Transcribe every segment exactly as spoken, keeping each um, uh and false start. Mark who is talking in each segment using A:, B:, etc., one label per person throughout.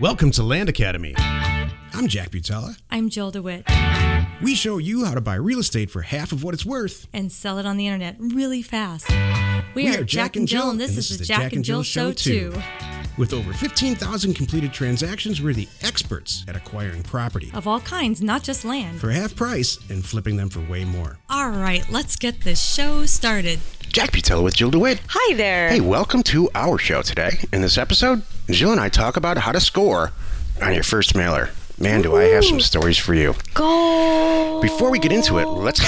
A: Welcome to Land Academy. I'm Jack Butala.
B: I'm Jill DeWitt.
A: We show you how to buy real estate for half of what it's worth.
B: And sell it on the internet really fast. We,
A: We
B: are Jack and Jill, and this, is the Jack and Jill Show too.
A: With over fifteen thousand completed transactions, we're the experts at acquiring property.
B: Of all kinds, not just land.
A: For half price and flipping them for way more.
B: All right, let's get this show started.
C: Jack Butala with Jill DeWitt.
B: Hi there.
C: Hey, welcome to our show today. In this episode, Jill and I talk about how to score on your first mailer. Man, do I have some stories for you.
B: Go.
C: Before we get into it, let's...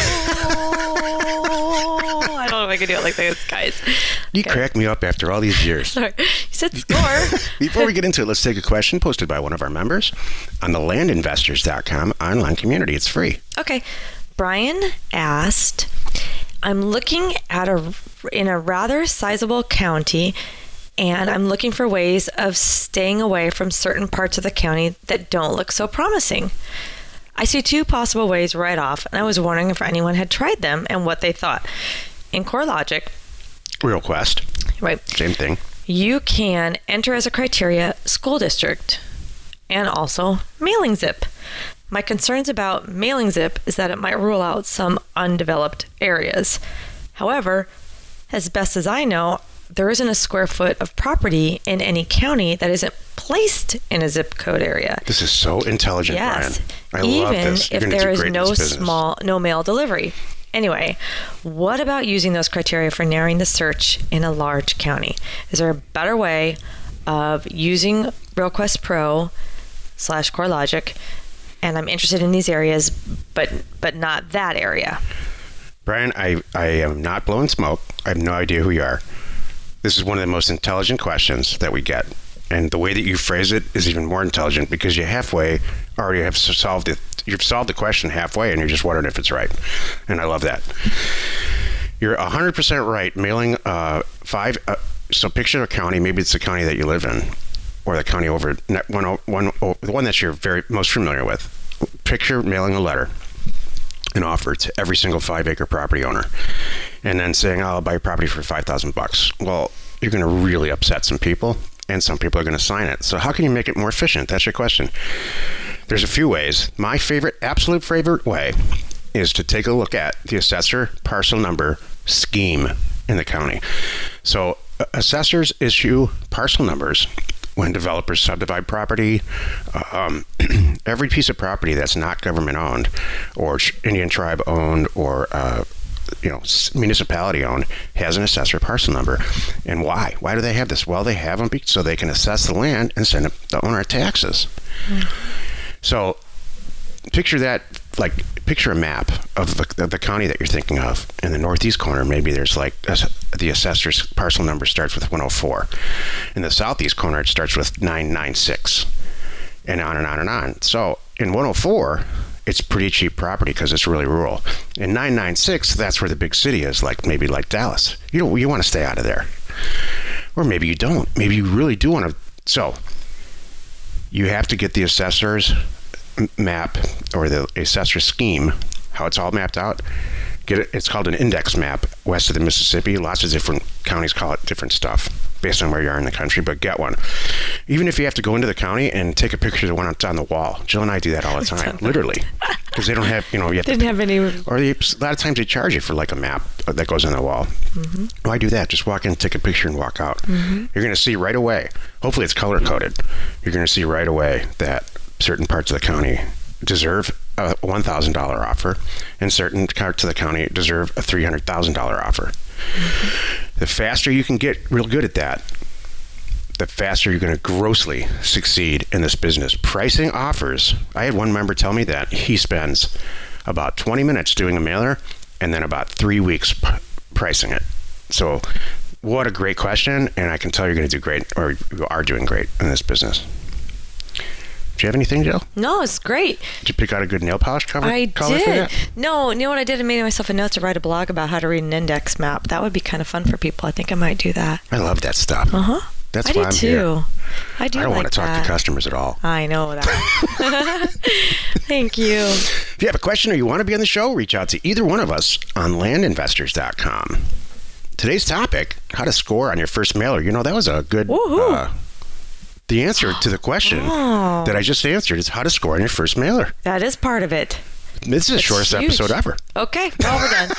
D: I don't know if I can do it like this, guys.
C: You
D: Okay.
C: crack me up after all these years.
D: Sorry. You said score.
C: Before we get into it, let's take a question posted by one of our members on the land investors dot com online community. It's free.
D: Okay. Brian asked, I'm looking at a in a rather sizable county, and I'm looking for ways of staying away from certain parts of the county that don't look so promising. I see two possible ways right off, and I was wondering if anyone had tried them and what they thought. In CoreLogic,
C: RealQuest,
D: right,
C: same thing.
D: you can enter as a criteria school district and also mailing zip. My concerns about mailing zip is that it might rule out some undeveloped areas. However, as best as I know, there isn't a square foot of property in any county that isn't placed in a zip code area.
C: This is so intelligent,
D: Yes,
C: Brian. I
D: even
C: love this. You're
D: if
C: gonna
D: there
C: do
D: is
C: great in
D: no
C: this business.
D: small, no mail delivery. Anyway, what about using those criteria for narrowing the search in a large county? Is there a better way of using RealQuest Pro slash CoreLogic? And I'm interested in these areas, but but not that area.
C: Brian, I, I am not blowing smoke. I have no idea who you are. This is one of the most intelligent questions that we get. And the way that you phrase it is even more intelligent because you halfway already have solved it. You've solved the question halfway and you're just wondering if it's right. And I love that. You're one hundred percent right. Mailing uh, five, uh, so picture a county, maybe it's the county that you live in or the county over, one, one, the one that you're very most familiar with. Picture mailing a letter, an offer to every single five acre property owner, and then saying, oh, I'll buy your property for five thousand bucks. Well, you're going to really upset some people, and some people are going to sign it. So how can you make it more efficient? That's your question. There's a few ways. My favorite, absolute favorite way is to take a look at the assessor parcel number scheme in the county. So uh, assessors issue parcel numbers when developers subdivide property. Um, every piece of property that's not government owned or Indian tribe owned or uh, you know municipality owned has an assessor parcel number. And why? Why do they have this? Well, they have them so they can assess the land and send the owner taxes. Mm. So picture that, like picture a map of the, of the county that you're thinking of. In the northeast corner, maybe there's like a, the assessor's parcel number starts with one oh four. In the southeast corner, it starts with nine ninety-six, and on and on and on. So in one oh four, it's pretty cheap property because it's really rural. In nine ninety-six, that's where the big city is, like maybe like Dallas. You don't, you want to stay out of there, or maybe you don't. Maybe you really do want to. So you have to get the assessor's map or the assessor scheme, how it's all mapped out. Get it. It's called an index map west of the Mississippi. Lots of different counties call it different stuff based on where you are in the country, but get one. Even if you have to go into the county and take a picture of the one that's on the wall. Jill and I do that all the time, literally, because they don't have, you know, you have
D: Didn't
C: to,
D: have any.
C: or they, a lot of times they charge you for like a map that goes on the wall. Mm-hmm. Why do that? Just walk in, take a picture, and walk out. Mm-hmm. You're going to see right away. Hopefully, it's color coded. You're going to see right away that certain parts of the county deserve a one thousand dollars offer, and certain parts of the county deserve a three hundred thousand dollars offer. Mm-hmm. The faster you can get real good at that, the faster you're going to grossly succeed in this business. Pricing offers. I had one member tell me that he spends about twenty minutes doing a mailer and then about three weeks p- pricing it. So what a great question, and I can tell you're going to do great, or you are doing great in this business. Do you have anything, Jill?
D: No, it's great.
C: Did you pick out a good nail polish cover?
D: I
C: color for
D: did.
C: that?
D: No, you know what I did? I made myself a note to write a blog about how to read an index map. That would be kind of fun for people. I think I might do that.
C: I love that stuff.
D: Uh huh.
C: That's
D: I
C: why
D: do
C: I'm
D: too.
C: here.
D: I do.
C: I don't
D: like
C: want to talk
D: that.
C: to customers at all.
D: I know that. Thank you.
C: If you have a question or you want to be on the show, reach out to either one of us on land investors dot com. Today's topic: how to score on your first mailer. You know, that was a good uh, The answer to the question
D: Oh.
C: that I just answered is how to score on your first mailer.
D: That is part of it.
C: This is the
D: That's
C: shortest
D: huge.
C: episode ever.
D: Okay, well, we're done.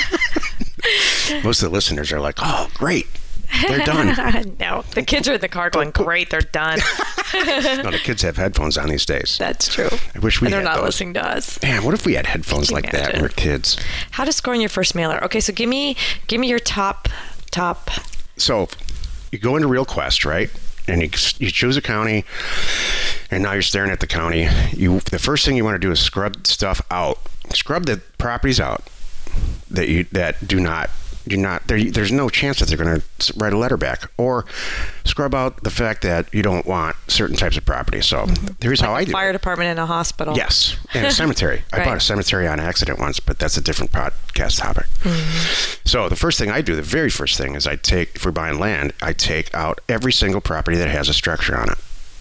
C: Most of the listeners are like, oh, great. They're done.
D: No, the kids are in the car going, great, they're done.
C: No, the kids have headphones on these days.
D: That's true.
C: I wish we
D: and they're
C: had
D: not
C: those.
D: listening to us.
C: Man, what if we had headphones
D: Could you
C: like that when
D: imagine?
C: we were kids?
D: How to score on your first mailer. Okay, so give me give me your top top.
C: So you go into RealQuest, right? And you, you choose a county, and now you're staring at the county. You the first thing you want to do is scrub stuff out. Scrub the properties out that you that do not do not. There, there's no chance that they're going to write a letter back, or scrub out the fact that you don't want certain types of property. So here's how I do.
D: Fire
C: it.
D: department in a hospital.
C: Yes, and a cemetery. I
D: Right.
C: bought a cemetery on accident once, but that's a different podcast topic.
D: Mm-hmm.
C: So the first thing I do, the very first thing, is I take, if we're buying land, I take out every single property that has a structure on it.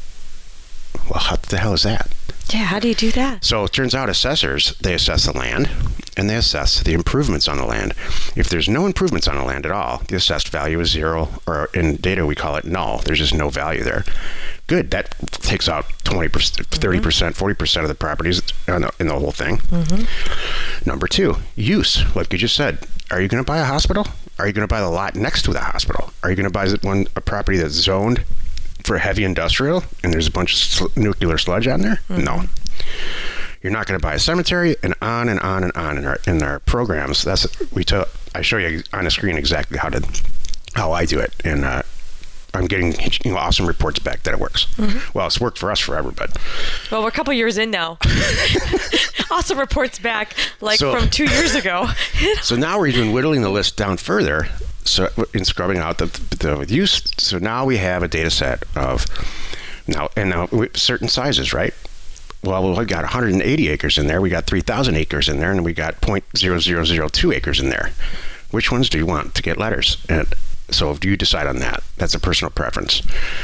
C: Well, how the hell is that?
D: Yeah, how do you do that?
C: So it turns out assessors, they assess the land, and they assess the improvements on the land. If there's no improvements on the land at all, the assessed value is zero, or in data we call it null. There's just no value there. Good. That takes out twenty percent, thirty percent, forty percent of the properties in the, in the whole thing. Mm-hmm. Number two, use. Like you just said, are you going to buy a hospital? Are you going to buy the lot next to the hospital? Are you going to buy one a property that's zoned for heavy industrial and there's a bunch of sl- nuclear sludge on there? Mm-hmm. No. You're not going to buy a cemetery, and on and on and on in our in our programs. That's we took. I show you on the screen exactly how to how I do it, and uh, I'm getting you know, awesome reports back that it works. Mm-hmm. Well, it's worked for us forever, but
D: Well, we're a couple years in now. Awesome reports back, like
C: So-
D: from two years ago.
C: so now we're even whittling the list down further. So in scrubbing out the the use. So now we have a data set of now and now we- certain sizes, right? Well, we got one hundred eighty acres in there. We got three thousand acres in there, and we got zero point zero zero zero two acres in there. Which ones do you want to get letters? And so do you decide on that? That's a personal preference.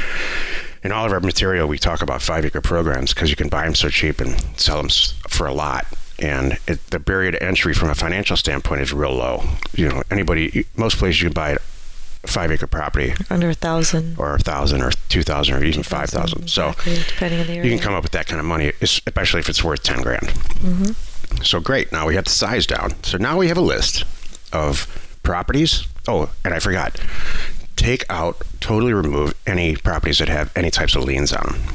C: In all of our material, we talk about five-acre programs because you can buy them so cheap and sell them s- for a lot. And it, the barrier to entry from a financial standpoint is real low. You know, anybody, most places you can buy a five-acre property
D: Under a thousand.
C: or a thousand or two thousand or even five thousand. So
D: Exactly, depending on the area.
C: you can come up with that kind of money, especially if it's worth ten grand.
D: Mm-hmm.
C: So great. Now we have the size down. So now we have a list of properties. Oh, and I forgot. Take out, totally remove any properties that have any types of liens on them.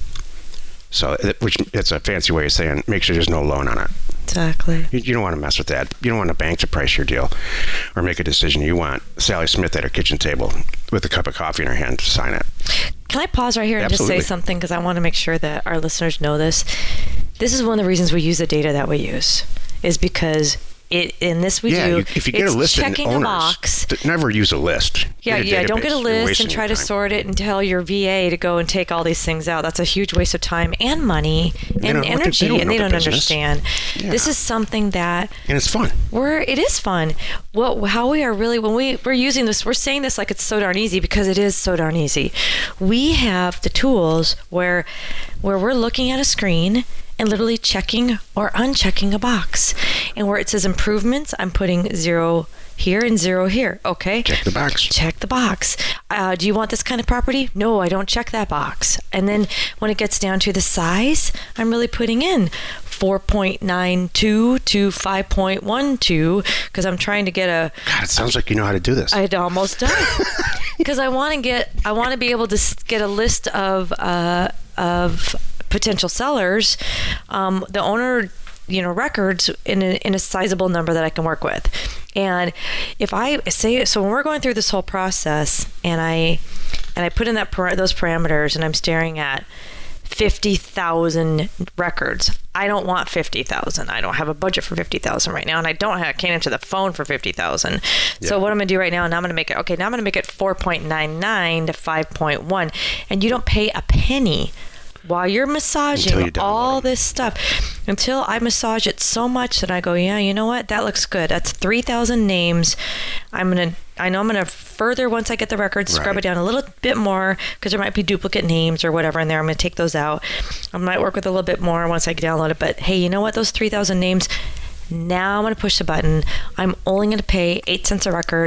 C: So, it- which it's a fancy way of saying make sure there's no loan on it.
D: Exactly.
C: You, you don't want to mess with that. You don't want a bank to price your deal or make a decision. You want Sally Smith at her kitchen table with a cup of coffee in her hand to sign it.
D: Can I pause right here and
C: Absolutely.
D: just say something, because I want to make sure that our listeners know this. This is one of the reasons we use the data that we use, is because it in this we
C: yeah,
D: do.
C: you, if you get
D: it's
C: a list of
D: checking
C: owners,
D: a box.
C: th- never use a list.
D: Yeah,
C: Get a
D: yeah. Don't get a
C: database. You're
D: list
C: wasting
D: and try
C: your
D: to
C: time.
D: sort it and tell your V A to go and take all these things out. That's a huge waste of time and money
C: They
D: and
C: don't know what they-
D: energy,
C: they don't
D: and
C: know
D: they
C: the
D: don't
C: business.
D: understand.
C: Yeah.
D: This is something that
C: And it's fun.
D: we're. It is fun. Well, how we are really when we we're using this, we're saying this like it's so darn easy, because it is so darn easy. We have the tools where where we're looking at a screen and literally checking or unchecking a box, and where it says improvements, I'm putting zero here and zero here. Okay.
C: Check the box.
D: Check the box. Uh, do you want this kind of property? No, I don't check that box. And then when it gets down to the size, I'm really putting in four point nine two to five point one two, because I'm trying to get a.
C: God, it sounds like you know how to do this.
D: It almost does, because I want to get. I want to be able to s- get a list of uh, of potential sellers, um, the owner, you know, records in a, in a sizable number that I can work with. And if I say so, when we're going through this whole process, and I and I put in that par- those parameters, and I'm staring at fifty thousand records. I don't want fifty thousand. I don't have a budget for fifty thousand right now, and I don't have, I can't answer the phone for fifty thousand. So
C: Yeah.
D: what I'm going to do right now, now I'm going to make it, okay, now I'm going to make it four point nine nine to five point one, and you don't pay a penny while you're
C: Until
D: massaging
C: you download
D: all
C: them.
D: this stuff, until I massage it so much that I go, yeah, you know what? That looks good. That's three thousand names. I'm going to, I know I'm going to further, once I get the records, scrub
C: Right.
D: it down a little bit more, because there might be duplicate names or whatever in there. I'm going to take those out. I might work with a little bit more once I download it. But hey, you know what? Those three thousand names, now I'm going to push the button. I'm only going to pay eight cents a record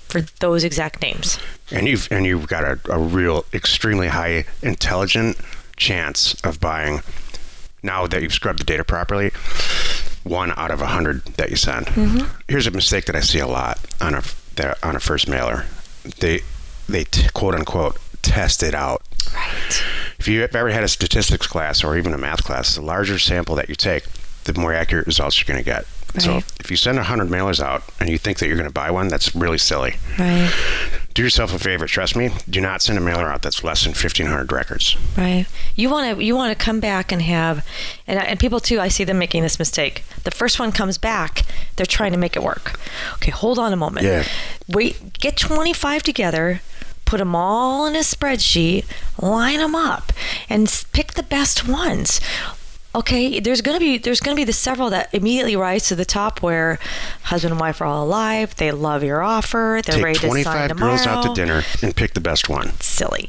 D: for those exact names.
C: And you've and you've got a, a real extremely high intelligent chance of buying, now that you've scrubbed the data properly, one out of a hundred that you send. Mm-hmm. Here's a mistake that I see a lot on a on a first mailer. They they t- quote unquote test it out.
D: Right.
C: If you've ever had a statistics class or even a math class, the larger sample that you take, the more accurate results you're going to get. Right. So if you send one hundred mailers out and you think that you're going to buy one, that's really silly.
D: Right.
C: Do yourself a favor. Trust me. Do not send a mailer out that's less than fifteen hundred records.
D: Right. You want to you want to come back and have, and, and people too, I see them making this mistake. The first one comes back, they're trying to make it work. Okay, hold on a moment.
C: Yeah.
D: Wait, get twenty-five together, put them all in a spreadsheet, line them up, and pick the best ones. Okay, there's gonna be there's gonna be the several that immediately rise to the top where husband and wife are all alive, they love your offer, they're
C: Take
D: ready to sign
C: twenty-five
D: tomorrow.
C: girls out to dinner and pick the best one.
D: Silly.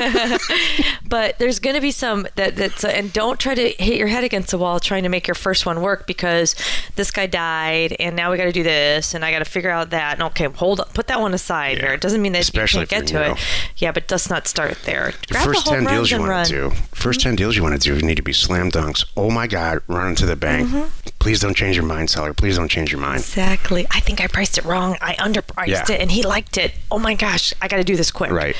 D: But there's going to be some that that's and don't try to hit your head against the wall trying to make your first one work because this guy died and now we got to do this and I got to figure out that. And okay, hold on, put that one aside
C: Yeah.
D: here. It doesn't mean that
C: Especially
D: you can't get
C: for
D: to
C: new.
D: it. Yeah, but let's not start there.
C: The
D: Grab
C: first
D: the whole
C: ten deals
D: runs
C: you
D: and
C: want
D: run.
C: to do, first ten deals you want to do need to be slam dunks. Oh my God, run into the bank.
D: Mm-hmm.
C: Please don't change your mind, seller. Please don't change your mind.
D: Exactly. I think I priced it wrong. I underpriced
C: Yeah.
D: it and he liked it. Oh my gosh, I got to do this quick.
C: Right.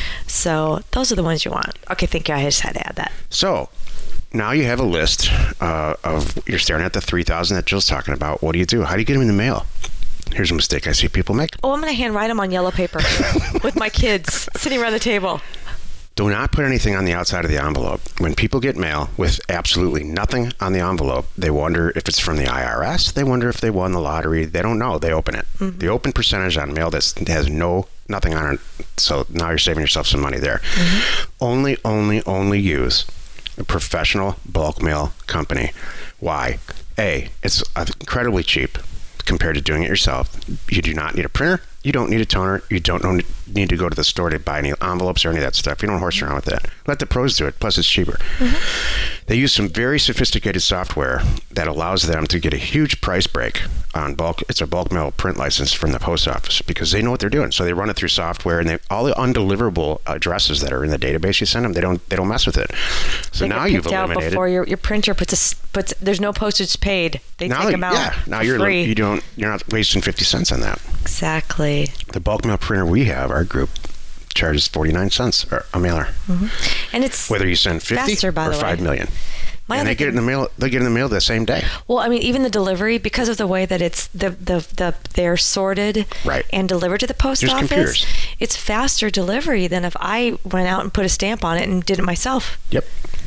D: So those are the ones you want. Okay, thank you. I just had to add that.
C: So now you have a list uh, of, you're staring at the three thousand that Jill's talking about. What do you do? How do you get them in the mail? Here's a mistake I see people make.
D: Oh, I'm going to handwrite them on yellow paper with my kids sitting around the table.
C: Do not put anything on the outside of the envelope. When people get mail with absolutely nothing on the envelope, they wonder if it's from the I R S. They wonder if they won the lottery. They don't know. They open it. Mm-hmm. The open percentage on mail that has no nothing on it. So now you're saving yourself some money there. Mm-hmm. Only, only, only use a professional bulk mail company. Why? A, it's incredibly cheap compared to doing it yourself. You do not need a printer. You don't need a toner. You don't need to go to the store to buy any envelopes or any of that stuff. You don't horse around with that. Let the pros do it. Plus, it's cheaper. Mm-hmm. They use some very sophisticated software that allows them to get a huge price break on bulk. It's a bulk mail print license from the post office because they know what they're doing. So they run it through software, and they all the undeliverable addresses that are in the database you send them, they don't they don't mess with it. So
D: they
C: now
D: get
C: you've
D: picked out
C: eliminated.
D: Before your, your printer puts a, puts there's no postage paid. They
C: now,
D: take them out.
C: Yeah. Now
D: for
C: you're
D: free.
C: you don't you're not wasting fifty cents on that.
D: Exactly.
C: The bulk mail printer we have, our group, charges forty-nine cents a mailer. Mm-hmm.
D: And it's
C: whether you send fifty
D: faster, by
C: or
D: the
C: five
D: way.
C: million.
D: My
C: and they get it in the mail. They get it in the mail the same day.
D: Well, I mean, even the delivery, because of the way that it's the the, the they're sorted
C: right.
D: and delivered to the post
C: There's
D: office.
C: Computers.
D: It's faster delivery than if I went out and put a stamp on it and did it myself.
C: Yep.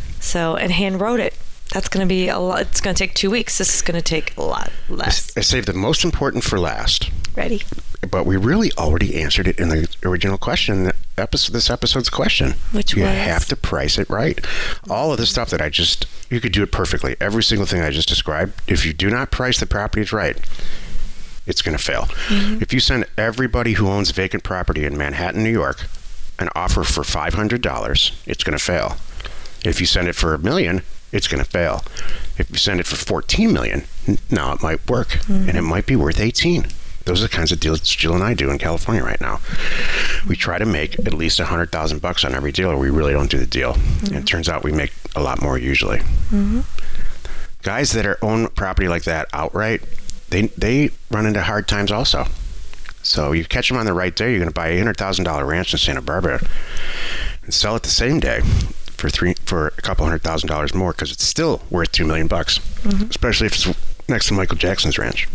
D: So and hand wrote it. That's going to be a lot. It's going to take two weeks. This is going to take a lot less.
C: I saved the most important for last.
D: Ready?
C: But we really already answered it in the original question. Episode, this episode's question.
D: Which
C: you
D: was?
C: You have to price it right. All of the stuff that I just, you could do it perfectly. Every single thing I just described. If you do not price the properties right, it's going to fail. Mm-hmm. If you send everybody who owns vacant property in Manhattan, New York, an offer for five hundred dollars, it's going to fail. If you send it for a million, it's going to fail. If you send it for fourteen million, now it might work, mm-hmm. and it might be worth eighteen. Those are the kinds of deals Jill and I do in California right now. We try to make at least a hundred thousand bucks on every deal, or we really don't do the deal. Mm-hmm. And it turns out we make a lot more usually. Mm-hmm. Guys that are own property like that outright, they they run into hard times also. So you catch them on the right day, you're going to buy a hundred thousand dollar ranch in Santa Barbara and sell it the same day for three for a couple hundred thousand dollars more because it's still worth two million bucks, mm-hmm. especially if it's next to Michael Jackson's ranch.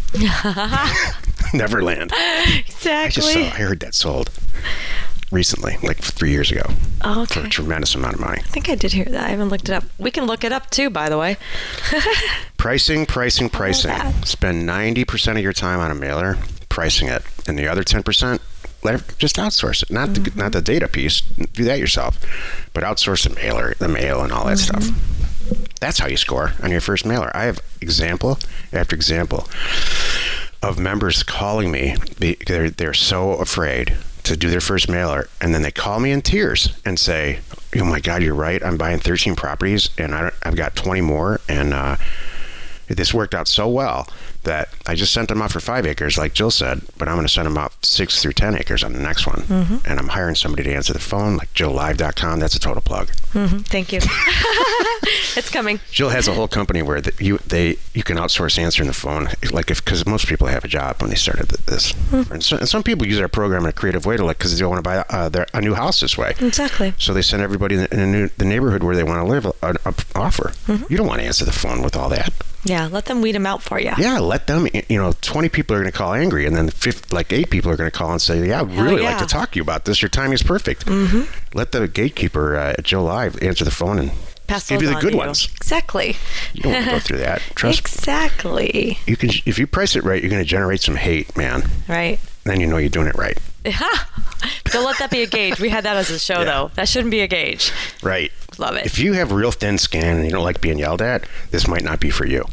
C: Neverland.
D: Exactly.
C: I just saw, I heard that sold recently, like three years ago,
D: oh, okay.
C: for a tremendous amount of money.
D: I think I did hear that. I haven't looked it up. We can look it up too, by the way.
C: Pricing, pricing, pricing. Spend ninety percent of your time on a mailer pricing it, and the other ten percent, let it, just outsource it. Not mm-hmm. the, not the data piece. Do that yourself, but outsource the mailer, the mail, and all that mm-hmm. stuff. That's how you score on your first mailer. I have example after example of members calling me. They're, they're so afraid to do their first mailer, and then they call me in tears and say, oh my God, you're right. I'm buying thirteen properties, and I, I've got twenty more, and uh, This worked out so well that I just sent them out for five acres, like Jill said, but I'm going to send them out six through ten acres on the next one. Mm-hmm. And I'm hiring somebody to answer the phone, like Jill Live dot com. That's a total plug.
D: Mm-hmm. Thank you. It's coming.
C: Jill has a whole company where the, you they you can outsource answering the phone, like if because most people have a job when they started this, mm-hmm. and, so, and some people use our program in a creative way to like because they want to buy uh, their, a new house this way.
D: Exactly.
C: So they send everybody in the, in a new, the neighborhood where they want to live an offer. Mm-hmm. You don't want to answer the phone with all that.
D: Yeah, let them weed them out for you.
C: Yeah, let them, you know, twenty people are going to call angry, and then fifty, like eight people are going to call and say, yeah, I'd really yeah. like to talk to you about this. Your timing is perfect. Mm-hmm. Let the gatekeeper uh, at Jill Live answer the phone and
D: Pass
C: give you the good
D: you.
C: ones.
D: Exactly.
C: You don't want to go through that. Trust
D: Exactly.
C: me. You can, if you price it right, you're going to generate some hate, man.
D: Right.
C: Then you know you're doing it right.
D: Don't let that be a gauge. We had that as a show, yeah. though. That shouldn't be a gauge.
C: Right.
D: Love it.
C: If you have real thin skin and you don't like being yelled at, this might not be for you.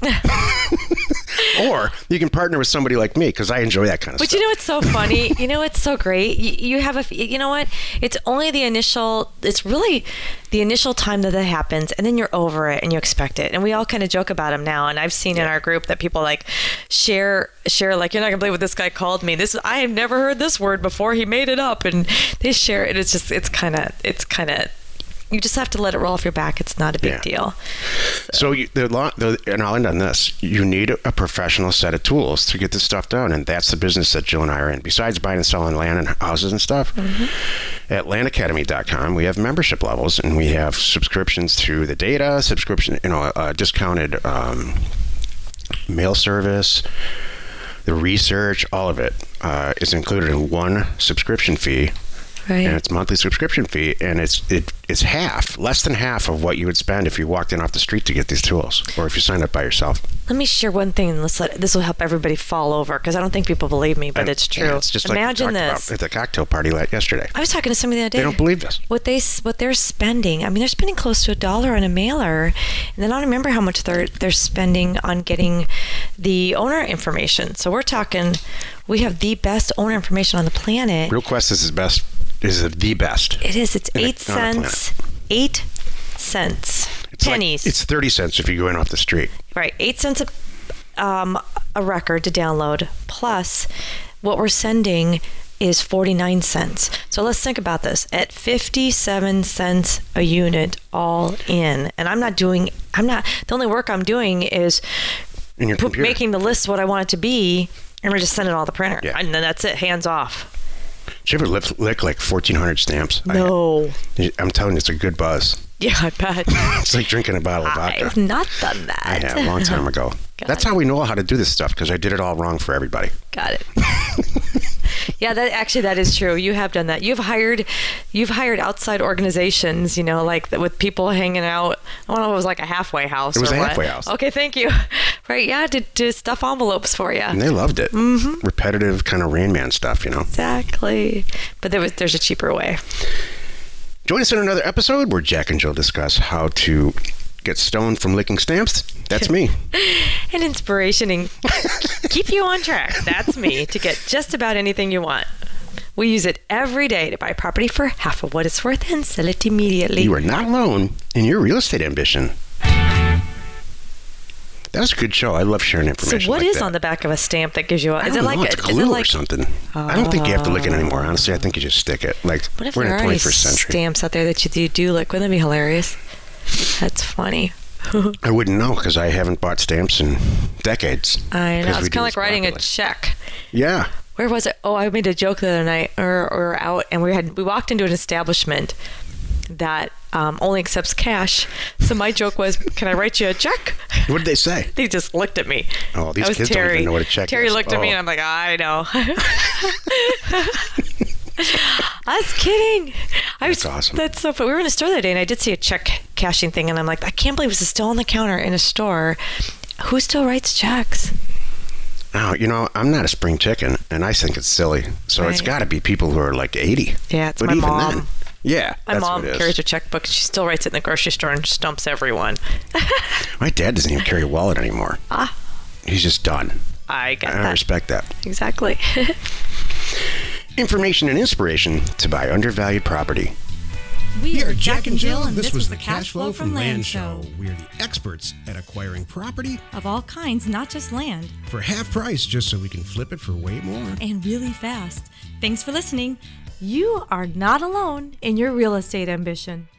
C: Or you can partner with somebody like me because I enjoy that kind of
D: but
C: stuff.
D: But you know what's so funny? You know what's so great? You, you have a, you know what? It's only the initial, it's really the initial time that that happens, and then you're over it and you expect it. And we all kind of joke about them now. And I've seen yeah. in our group that people like share, share like, you're not gonna believe what this guy called me. This is, I have never heard this word before. He made it up, and they share it. It's just, it's kind of, it's kind of. You just have to let it roll off your back. It's not a big yeah. deal.
C: So, so you, the, the, and I'll end on this. You need a professional set of tools to get this stuff done, and that's the business that Jill and I are in. Besides buying and selling land and houses and stuff, mm-hmm. at land academy dot com, we have membership levels, and we have subscriptions to the data, subscription, you know, uh, discounted um, mail service, the research, all of it uh, is included in one subscription fee.
D: Right.
C: And it's monthly subscription fee, and it's it, it's half, less than half of what you would spend if you walked in off the street to get these tools, or if you signed up by yourself.
D: Let me share one thing, and let's let, this will help everybody fall over, because I don't think people believe me, but and, it's true.
C: Yeah, it's just
D: Imagine
C: like we
D: this.
C: About at the cocktail party yesterday.
D: I was talking to somebody the other day.
C: They don't believe this.
D: What they what they're spending. I mean, they're spending close to a dollar on a mailer, and then I don't remember how much they're they're spending on getting the owner information. So we're talking, we have the best owner information on the planet.
C: RealQuest is the best. Is the best.
D: It is. It's eight cents. Eight cents.
C: It's
D: pennies.
C: Like, it's thirty cents if you go in off the street.
D: Right. Eight cents a, um, a record to download. Plus, what we're sending is forty-nine cents. So let's think about this. At fifty-seven cents a unit all in. And I'm not doing, I'm not, the only work I'm doing is
C: in your
D: p- making the list what I want it to be, and we're just sending it all to the printer.
C: Yeah.
D: And then that's it. Hands off.
C: Did you ever lick, lick like fourteen hundred stamps?
D: No.
C: I, I'm telling you, it's a good buzz.
D: Yeah, I bet.
C: It's like drinking a bottle of vodka.
D: I've not done that.
C: I have, a long time ago. That's it. How we know how to do this stuff, because I did it all wrong for everybody.
D: Got it. Yeah, that actually that is true. You have done that. You've hired, you've hired outside organizations. You know, like with people hanging out. I don't know if it was like a halfway house.
C: It was
D: or
C: a
D: what.
C: halfway house.
D: Okay, thank you. Right? Yeah, to, to stuff envelopes for you.
C: And they loved it.
D: Mm-hmm.
C: Repetitive kind of Rain Man stuff, you know.
D: Exactly. But there was there's a cheaper way.
C: Join us in another episode where Jack and Jill discuss how to get stoned from licking stamps. That's me.
D: And inspiration and keep you on track. That's me, to get just about anything you want. We use it every day to buy property for half of what it's worth and sell it immediately.
C: You are not alone in your real estate ambition. That was a good show. I love sharing information.
D: So what
C: like
D: is
C: that.
D: on the back of a stamp that gives you a,
C: I
D: is
C: don't
D: it like
C: know, it's
D: a,
C: glue
D: is it like,
C: or something. Oh. I don't think you have to lick it anymore. Honestly, I think you just stick it. Like,
D: what if
C: we're in
D: there
C: the
D: are any
C: twenty-first century.
D: Stamps out there that you do, do lick? Wouldn't that be hilarious? That's funny.
C: I wouldn't know, because I haven't bought stamps in decades.
D: I know. It's kind of like writing
C: properly.
D: a check.
C: Yeah.
D: Where was it? Oh, I made a joke the other night, or, or out, and we had we walked into an establishment that um, only accepts cash. So my joke was, "Can I write you a check?"
C: What did they say?
D: They just looked at me.
C: Oh, these
D: was
C: kids
D: Terry.
C: don't even know what a check
D: Terry
C: is.
D: looked at
C: oh.
D: me, and I'm like, I know. I was kidding. I was,
C: That's awesome.
D: That's so funny. We were in a store the other day, and I did see a check cashing thing, and I'm like, I can't believe this is still on the counter in a store. Who still writes checks?
C: Now, you know, I'm not a spring chicken, and I think it's silly. So
D: right.
C: It's got to be people who are like eighty.
D: Yeah, it's
C: but
D: my
C: even
D: mom.
C: Then, yeah,
D: my
C: that's
D: mom
C: what it is.
D: carries her checkbook. She still writes it in the grocery store and stumps everyone.
C: My dad doesn't even carry a wallet anymore.
D: Ah,
C: he's just done.
D: I get
C: I
D: that.
C: respect that.
D: Exactly.
C: Information and inspiration to buy undervalued property.
B: We are Jack and Jill, and this was the Cash Flow from Land Show.
A: We are the experts at acquiring property
B: Of all kinds, not just land.
A: for half price just so we can flip it for way more.
B: And really fast. Thanks for listening.
D: You are not alone in your real estate ambition.